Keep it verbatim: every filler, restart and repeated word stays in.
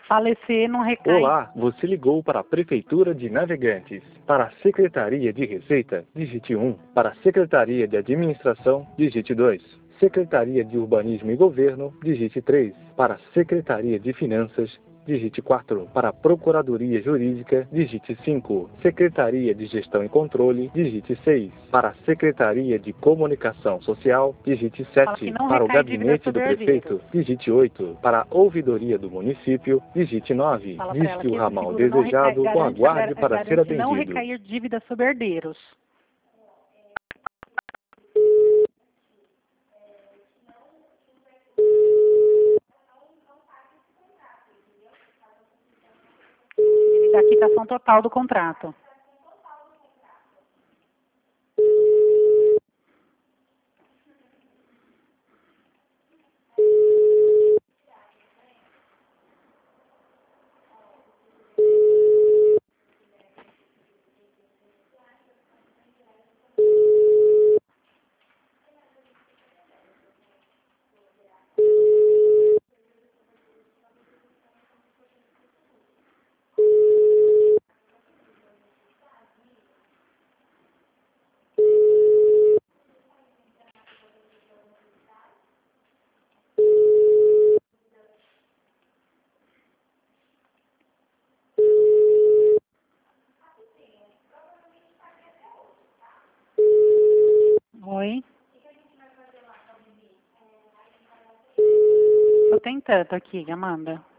Falecer não recai... Olá, você ligou para a Prefeitura de Navegantes. Para a Secretaria de Receita, digite um. Para a Secretaria de Administração, digite dois. Secretaria de Urbanismo e Governo, digite três. Para a Secretaria de Finanças, digite quatro. Para a Procuradoria Jurídica, digite cinco. Secretaria de Gestão e Controle, digite seis. Para a Secretaria de Comunicação Social, digite sete. Para o Gabinete do Prefeito, digite oito. Para a Ouvidoria do Município, digite nove. Disque o ramal desejado ou aguarde para ser atendido. Não recair dívida sobre herdeiros. Ele dá a quitação total do contrato. Oi? Tô tentando aqui, Amanda.